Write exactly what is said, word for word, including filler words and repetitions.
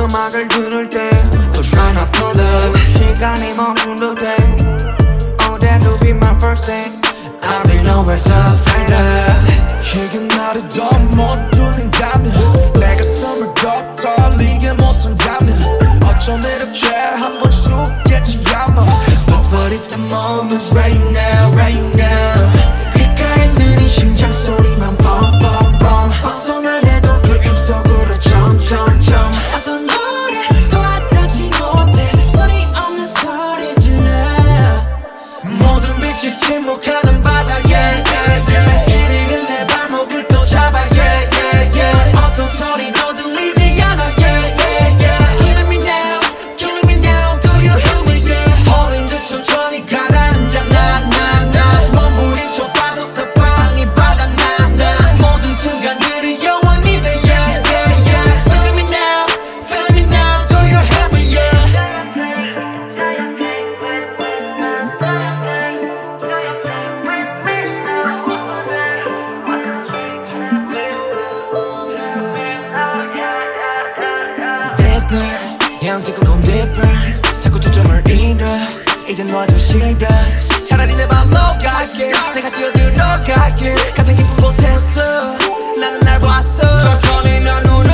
음악을 들을 때 또 try not to love 시간이 멈춘 듯해 Oh that will be my first day I'll be nowhere so afraid of 이게 나를 더 못 뚫린다면 내 가슴을 더 떨리게 못한다면 어쩜 이렇게 한번 죽겠지 아마 But what if the moment's right now, right now 귓가에 있는 이 심장 소리만 bum bum bum 벗어나려도 그 입속으로 점점점 어떤 노래도 와닿지 못해 소리 없는 소리 질러 모든 빛이 침묵하는 바다 yeah yeah yeah 이리는 내 발목을 또 잡아 yeah yeah yeah 어떤 소리도 들리지 않아 yeah yeah yeah Killing me now, killing me now Do you hear me yeah 홀린 듯 천천히 가라앉아 나나나 몸부림쳐 빠졌어 방이 바닥나나 모든 순간들이 영원히 돼 yeah yeah yeah Feeling me now, feeling me now Do you hear me yeah Deeper 양 뛰고 곰 deeper 자꾸 초점을 잃어 이제 너도 싫어 차라리 내 맘 녹아게 내가 뛰어들어갈게 가장 깊은 곳에서 나는 날 봤어 천천히 난 눈